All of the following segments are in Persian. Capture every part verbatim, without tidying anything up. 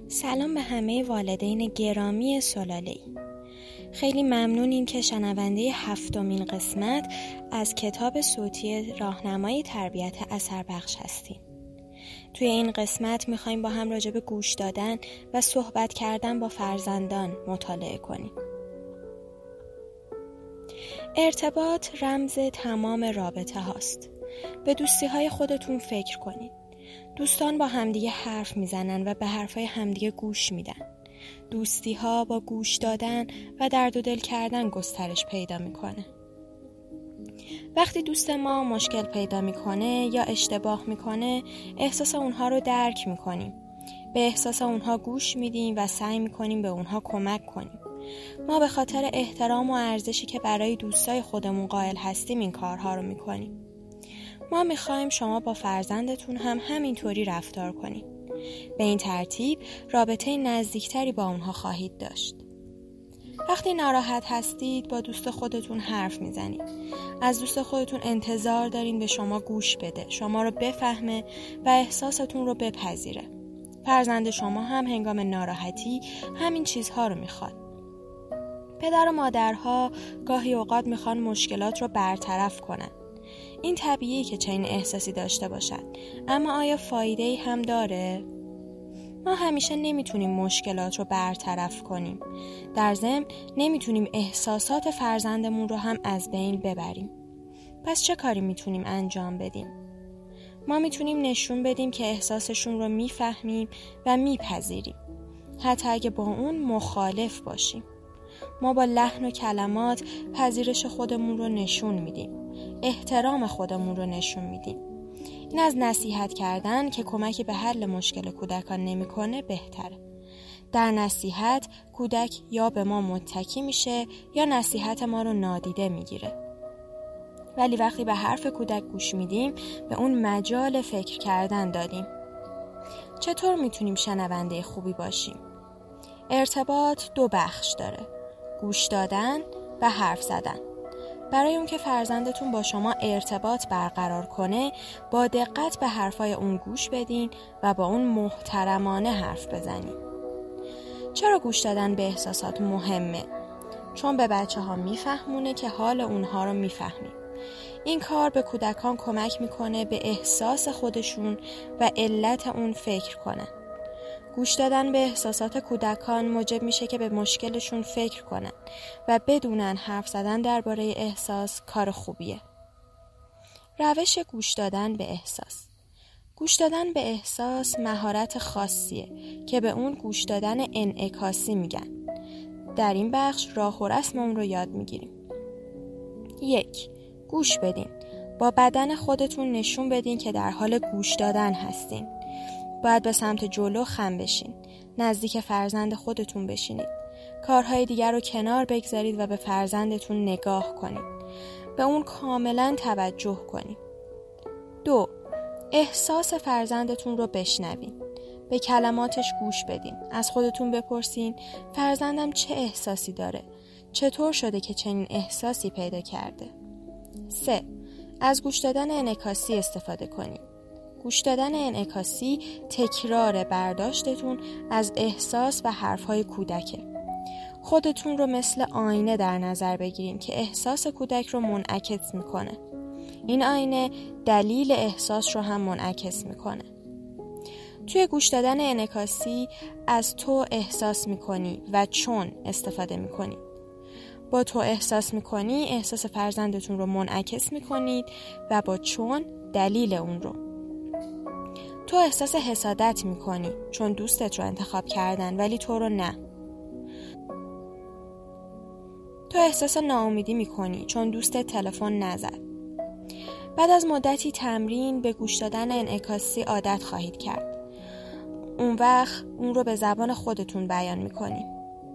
سلام به همه والدین گرامی سلاله‌ای. خیلی ممنونیم که شنونده هفتمین قسمت از کتاب صوتی راهنمای تربیت اثربخش هستیم. توی این قسمت میخوایم با هم راجع به گوش دادن و صحبت کردن با فرزندان مطالعه کنیم. ارتباط رمز تمام رابطه هاست. به دوستی های خودتون فکر کنید. دوستان با همدیگه حرف میزنن و به حرفای همدیگه گوش میدن. دوستی ها با گوش دادن و درد و دل کردن گسترش پیدا میکنه. وقتی دوست ما مشکل پیدا میکنه یا اشتباه میکنه، احساس اونها رو درک میکنیم. به احساس اونها گوش میدیم و سعی میکنیم به اونها کمک کنیم. ما به خاطر احترام و ارزشی که برای دوستای خودمون قائل هستیم این کارها رو میکنیم. ما میخوایم شما با فرزندتون هم همینطوری رفتار کنید. به این ترتیب رابطه نزدیکتری با اونها خواهید داشت. وقتی ناراحت هستید با دوست خودتون حرف میزنید. از دوست خودتون انتظار دارین به شما گوش بده، شما رو بفهمه و احساستون رو بپذیره. فرزند شما هم هنگام ناراحتی همین چیزها رو میخواد. پدر و مادرها گاهی اوقات میخوان مشکلات رو برطرف کنن. این طبیعیه که چنین احساسی داشته باشن، اما آیا فایده‌ای هم داره؟ ما همیشه نمیتونیم مشکلات رو برطرف کنیم. در ضمن نمیتونیم احساسات فرزندمون رو هم از بین ببریم. پس چه کاری میتونیم انجام بدیم؟ ما میتونیم نشون بدیم که احساسشون رو میفهمیم و میپذیریم، حتی اگه با اون مخالف باشیم. ما با لحن و کلمات پذیرش خودمون رو نشون میدیم. احترام خودمون رو نشون میدیم. این از نصیحت کردن که کمکی به حل مشکل کودکان نمیکنه بهتره. در نصیحت کودک یا به ما متکی میشه یا نصیحت ما رو نادیده میگیره. ولی وقتی به حرف کودک گوش میدیم به اون مجال فکر کردن دادیم. چطور میتونیم شنونده خوبی باشیم؟ ارتباط دو بخش داره: گوش دادن و حرف زدن. برای اون که فرزندتون با شما ارتباط برقرار کنه، با دقت به حرفای اون گوش بدین و با اون محترمانه حرف بزنین. چرا گوش دادن به احساسات مهمه؟ چون به بچه ها میفهمونه که حال اونها رو میفهمیم. این کار به کودکان کمک میکنه به احساس خودشون و علت اون فکر کنن. گوش دادن به احساسات کودکان موجب میشه که به مشکلشون فکر کنن و بدونن حرف زدن درباره احساس کار خوبیه. روش گوش دادن به احساس. گوش دادن به احساس مهارت خاصیه که به اون گوش دادن انعکاسی میگن. در این بخش راه و رسم اون رو یاد میگیریم. یک، گوش بدین. با بدن خودتون نشون بدین که در حال گوش دادن هستین. باید به سمت جلو خم بشین. نزدیک فرزند خودتون بشینید. کارهای دیگر رو کنار بگذارید و به فرزندتون نگاه کنید. به اون کاملا توجه کنید. دو، احساس فرزندتون رو بشنوین. به کلماتش گوش بدین. از خودتون بپرسین فرزندم چه احساسی داره؟ چطور شده که چنین احساسی پیدا کرده؟ سه، از گوش دادن انعکاسی استفاده کنید. گوش دادن انعکاسی تکرار برداشتتون از احساس و حرفهای کودکه. خودتون رو مثل آینه در نظر بگیرین که احساس کودک رو منعکس میکنه. این آینه دلیل احساس رو هم منعکس میکنه. توی گوش دادن انعکاسی از تو احساس میکنی و چون استفاده میکنی. با تو احساس میکنی احساس فرزندتون رو منعکس میکنید و با چون دلیل اون رو. تو احساس حسادت میکنی چون دوستت رو انتخاب کردن ولی تو رو نه. تو احساس ناامیدی میکنی چون دوستت تلفن نزد. بعد از مدتی تمرین به گوش دادن انعکاسی عادت خواهید کرد. اون وقت اون رو به زبان خودتون بیان میکنی.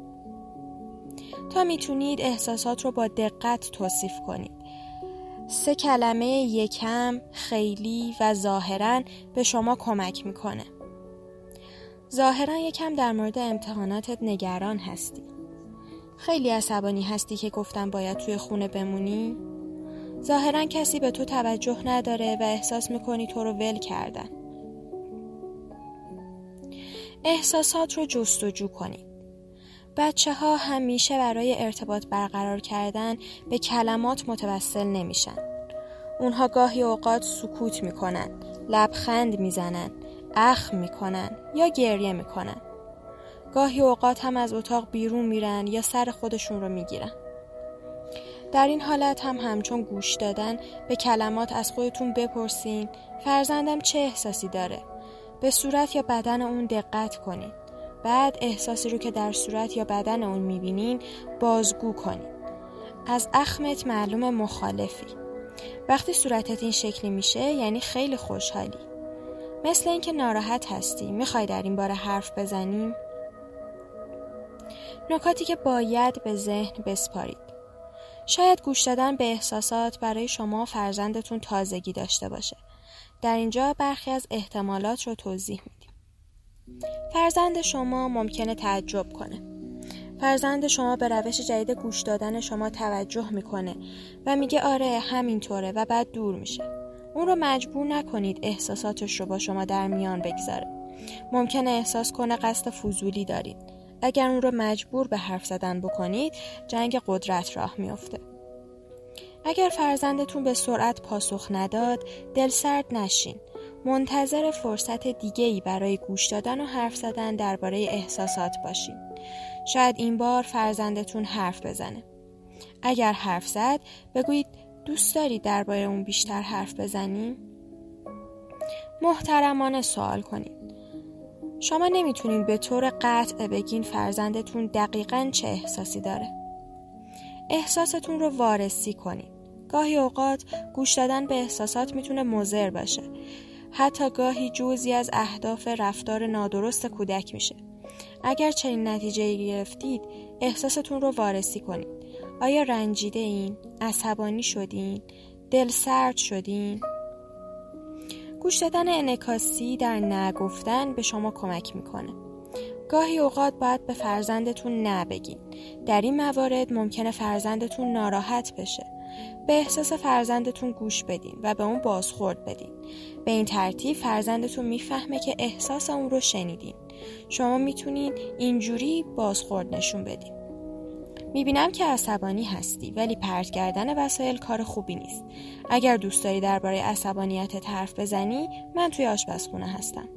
تا میتونید احساسات رو با دقت توصیف کنید. سه کلمه یکم، خیلی و ظاهراً به شما کمک میکنه. ظاهراً یکم در مورد امتحاناتت نگران هستی. خیلی عصبانی هستی که گفتم باید توی خونه بمونی. ظاهراً کسی به تو توجه نداره و احساس میکنی تو رو ول کردن. احساسات رو جستجو کنید. بچه ها همیشه برای ارتباط برقرار کردن به کلمات متوسل نمیشن. اونها گاهی اوقات سکوت میکنن، لبخند میزنن، اخم میکنن یا گریه میکنن. گاهی اوقات هم از اتاق بیرون میرن یا سر خودشون رو میگیرن. در این حالت هم همچون گوش دادن به کلمات از خودتون بپرسین فرزندم چه احساسی داره؟ به صورت یا بدن اون دقت کنین. بعد احساسی رو که در صورت یا بدن اون میبینین بازگو کنین. از اخمت معلوم مخالفی. وقتی صورتت این شکلی میشه یعنی خیلی خوشحالی. مثل اینکه ناراحت هستی. میخوای در این باره حرف بزنیم؟ نکاتی که باید به ذهن بسپارید. شاید گوش دادن به احساسات برای شما فرزندتون تازگی داشته باشه. در اینجا برخی از احتمالات رو توضیح میدیم. فرزند شما ممکنه تعجب کنه. فرزند شما به روش جدید گوش دادن شما توجه میکنه و میگه آره همینطوره و بعد دور میشه. اون رو مجبور نکنید احساساتش رو با شما در میان بگذاره. ممکنه احساس کنه قصد فضولی دارید. اگر اون رو مجبور به حرف زدن بکنید جنگ قدرت راه میفته. اگر فرزندتون به سرعت پاسخ نداد دل سرد نشین. منتظر فرصت دیگه‌ای برای گوش دادن و حرف زدن درباره احساسات باشین. شاید این بار فرزندتون حرف بزنه. اگر حرف زد بگویید دوست داری درباره اون بیشتر حرف بزنیم؟ محترمانه سوال کنید. شما نمیتونین به طور قطع بگین فرزندتون دقیقاً چه احساسی داره. احساستون رو وارسی کنید. گاهی اوقات گوش دادن به احساسات میتونه مضر باشه. حتی گاهی جزئی از اهداف رفتار نادرست کودک میشه. اگر چنین نتیجه‌ای گرفتید، احساستون رو وارسی کنید. آیا رنجیده این؟ عصبانی شدین؟ دل سرد شدین؟ گوش دادن انعکاسی در نگفتن به شما کمک میکنه. گاهی اوقات باید به فرزندتون نه بگین. در این موارد ممکنه فرزندتون ناراحت بشه. به احساس فرزندتون گوش بدین و به اون بازخورد بدین. به این ترتیب فرزندتون میفهمه که احساس اون رو شنیدین. شما میتونین اینجوری بازخورد نشون بدین. میبینم که عصبانی هستی ولی پرت کردن وسایل کار خوبی نیست. اگر دوست داری درباره عصبانیتت حرف بزنی من توی آشپزخونه هستم.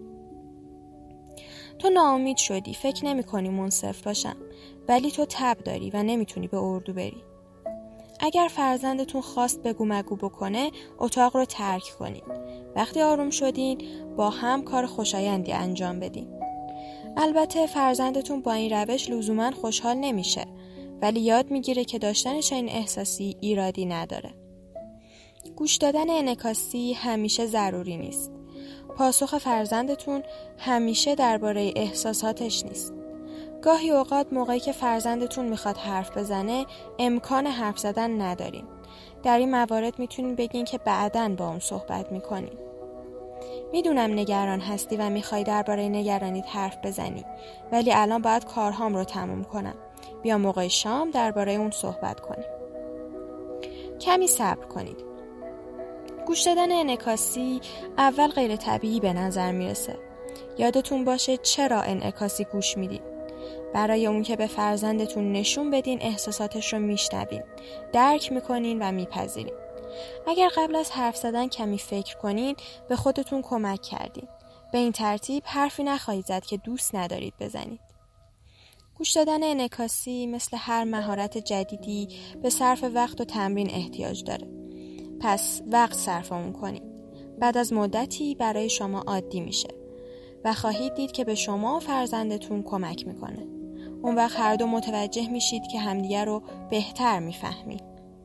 تو ناامید شدی، فکر نمی کنی منصف باشم، ولی تو تب داری و نمیتونی به اردو بری. اگر فرزندتون خواست بگو مگو بکنه اتاق رو ترک کنید. وقتی آروم شدین با هم کار خوشایندی انجام بدین. البته فرزندتون با این روش لزوما خوشحال نمیشه، ولی یاد میگیره که داشتن چنین احساسی ایرادی نداره. گوش دادن انعکاسی همیشه ضروری نیست. پاسخ فرزندتون همیشه درباره احساساتش نیست. گاهی اوقات موقعی که فرزندتون میخواد حرف بزنه امکان حرف زدن ندارین. در این موارد میتونین بگین که بعداً با اون صحبت میکنین. میدونم نگران هستی و میخوای درباره نگرانیت حرف بزنی، ولی الان باید کارهام رو تموم کنم. بیا موقع شام درباره اون صحبت کنیم. کمی صبر کنید. گوش دادن انعکاسی اول غیر طبیعی به نظر میرسه. یادتون باشه چرا انعکاسی گوش میدید. برای اون که به فرزندتون نشون بدین احساساتش رو میشنوین، درک میکنین و میپذیرین. اگر قبل از حرف زدن کمی فکر کنین به خودتون کمک کردین. به این ترتیب حرفی نخواهید زد که دوست ندارید بزنید. گوش دادن انعکاسی مثل هر مهارت جدیدی به صرف وقت و تمرین احتیاج داره. پس وقت صرف اون کنید. بعد از مدتی برای شما عادی میشه و خواهید دید که به شما و فرزندتون کمک میکنه. اون وقت هر دو متوجه میشید که همدیگر رو بهتر میفهمید.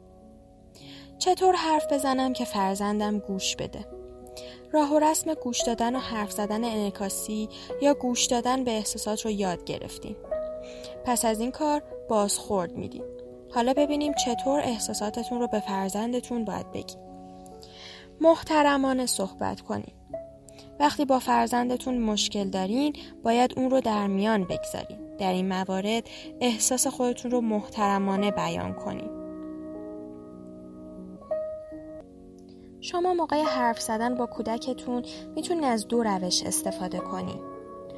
چطور حرف بزنم که فرزندم گوش بده؟ راه و رسم گوش دادن و حرف زدن انعکاسی یا گوش دادن به احساسات رو یاد گرفتیم. پس از این کار بازخورد میدین. حالا ببینیم چطور احساساتتون رو به فرزندتون باید بگید. محترمانه صحبت کنید. وقتی با فرزندتون مشکل دارین باید اون رو در میان بگذارین. در این موارد احساس خودتون رو محترمانه بیان کنید. شما موقع حرف زدن با کودکتون میتونید از دو روش استفاده کنید.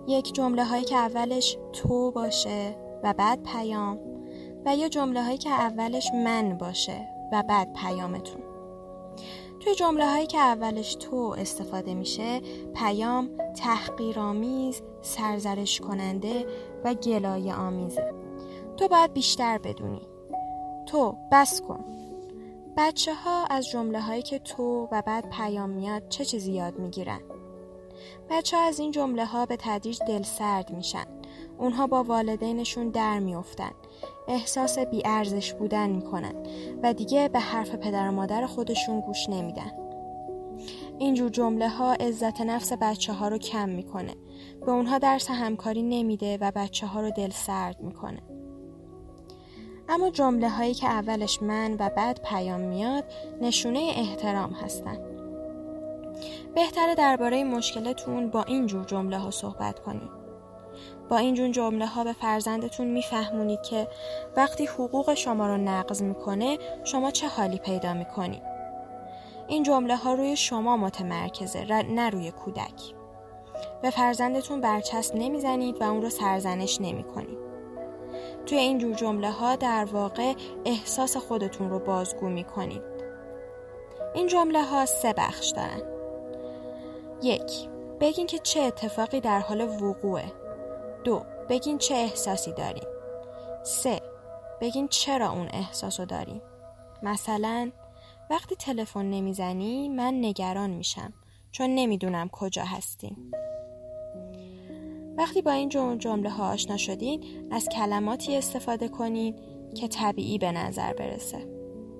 یک جمله هایی که اولش تو باشه و بعد پیام و یا جمله هایی که اولش من باشه و بعد پیامتون. توی جمله هایی که اولش تو استفاده میشه، پیام تحقیرآمیز، سرزنش کننده و گلایه آمیزه. تو باید بیشتر بدونی. تو بس کن. بچه ها از جمله هایی که تو و بعد پیام میاد چه چیزی یاد میگیرن؟ بچه ها از این جمله ها به تدریج دل سرد میشن. اونها با والدینشون در میافتن. احساس بی‌ارزش بودن میکنن و دیگه به حرف پدر و مادر خودشون گوش نمیدن. اینجور جمله ها عزت نفس بچه ها رو کم میکنه. به اونها درس همکاری نمیده و بچه ها رو دل سرد میکنه. اما جمله هایی که اولش من و بعد پیام میاد نشونه احترام هستن. بهتره درباره مشکلتون با اینجور جمله ها صحبت کنید. با اینجور جمله ها به فرزندتون میفهمونید که وقتی حقوق شما رو نقض میکنه شما چه حالی پیدا میکنید. این جمله ها روی شما متمرکزه، نه روی کودک. به فرزندتون برچسب نمیزنید و اون رو سرزنش نمیکنید. توی اینجور جمله ها در واقع احساس خودتون رو بازگو میکنید. این جمله ها سه بخش دارن. یک، بگین که چه اتفاقی در حال وقوعه. دو، بگین چه احساسی دارین. سه، بگین چرا اون احساسو دارین. مثلا وقتی تلفن نمیزنی من نگران میشم چون نمیدونم کجا هستین. وقتی با این جمله ها آشنا شدین از کلماتی استفاده کنین که طبیعی به نظر برسه.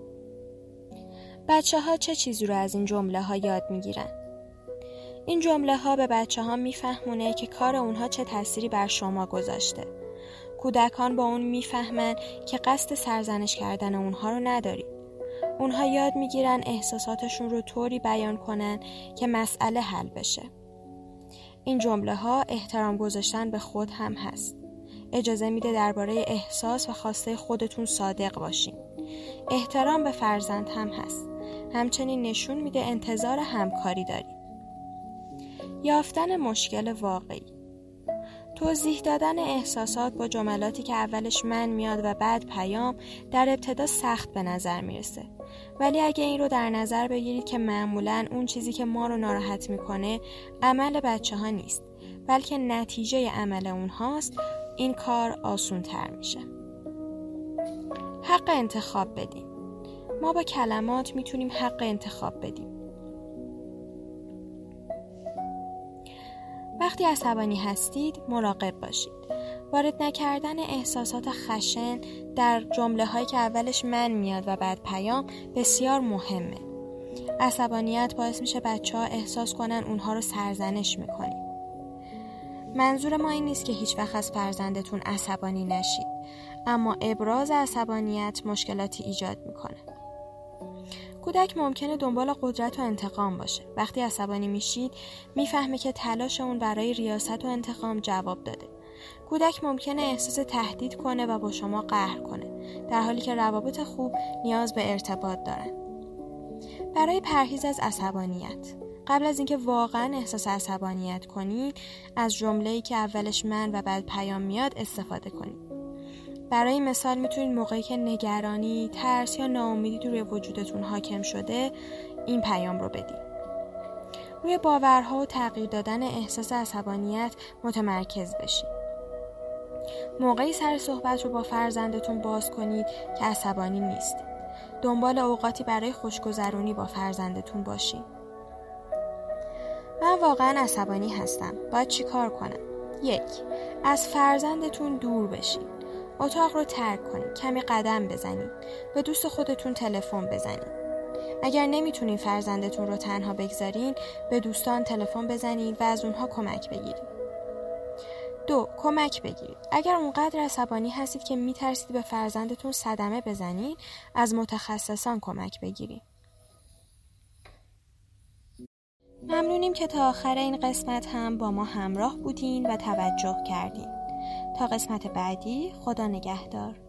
بچه ها چه چیزی رو از این جمله ها یاد میگیرن؟ این جمله ها به بچه ها میفهمونه که کار اونها چه تأثیری بر شما گذاشته. کودکان با اون میفهمن که قصد سرزنش کردن اونها رو نداری. اونها یاد میگیرن احساساتشون رو طوری بیان کنن که مسئله حل بشه. این جمله ها احترام گذاشتن به خود هم هست. اجازه میده درباره احساس و خواسته خودتون صادق باشین. احترام به فرزند هم هست. همچنین نشون میده انتظار همکاری دارید. یافتن مشکل واقعی. توضیح دادن احساسات با جملاتی که اولش من میاد و بعد پیام در ابتدا سخت به نظر میرسه. ولی اگه این رو در نظر بگیرید که معمولاً اون چیزی که ما رو ناراحت میکنه عمل بچه ها نیست بلکه نتیجه عمل اونهاست، این کار آسون تر میشه. حق انتخاب بدین. ما با کلمات میتونیم حق انتخاب بدیم. وقتی عصبانی هستید مراقب باشید. وارد نکردن احساسات خشن در جمله هایی که اولش من میاد و بعد پیام بسیار مهمه. عصبانیت باعث میشه بچه ها احساس کنن اونها رو سرزنش میکنید. منظور ما این نیست که هیچ وقت از فرزندتون عصبانی نشید، اما ابراز عصبانیت مشکلاتی ایجاد میکنه. کودک ممکنه دنبال قدرت و انتقام باشه. وقتی عصبانی میشید میفهمه که تلاش اون برای ریاست و انتقام جواب داده. کودک ممکنه احساس تهدید کنه و با شما قهر کنه، در حالی که روابط خوب نیاز به ارتباط دارن. برای پرهیز از عصبانیت، قبل از اینکه واقعا احساس عصبانیت کنید، از جمله‌ای که اولش من و بعد پیام میاد استفاده کنید. برای مثال میتونید موقعی که نگرانی، ترس یا ناامیدی روی وجودتون حاکم شده این پیام رو بدید. روی باورها و تغییر دادن احساس عصبانیت متمرکز بشید. موقعی سر صحبت رو با فرزندتون باز کنید که عصبانی نیستید. دنبال اوقاتی برای خوشگذرونی با فرزندتون باشید. من واقعا عصبانی هستم. باید چی کار کنم؟ یک، از فرزندتون دور بشید. اتاق رو ترک کنید. کمی قدم بزنید. به دوست خودتون تلفن بزنید. اگر نمیتونین فرزندتون رو تنها بگذارین، به دوستان تلفن بزنید و از اونها کمک بگیرید. دو، کمک بگیرید. اگر اونقدر عصبانی هستید که میترسید به فرزندتون صدمه بزنید، از متخصصان کمک بگیرید. ممنونیم که تا آخر این قسمت هم با ما همراه بودین و توجه کردین. تا قسمت بعدی، خدا نگهدار.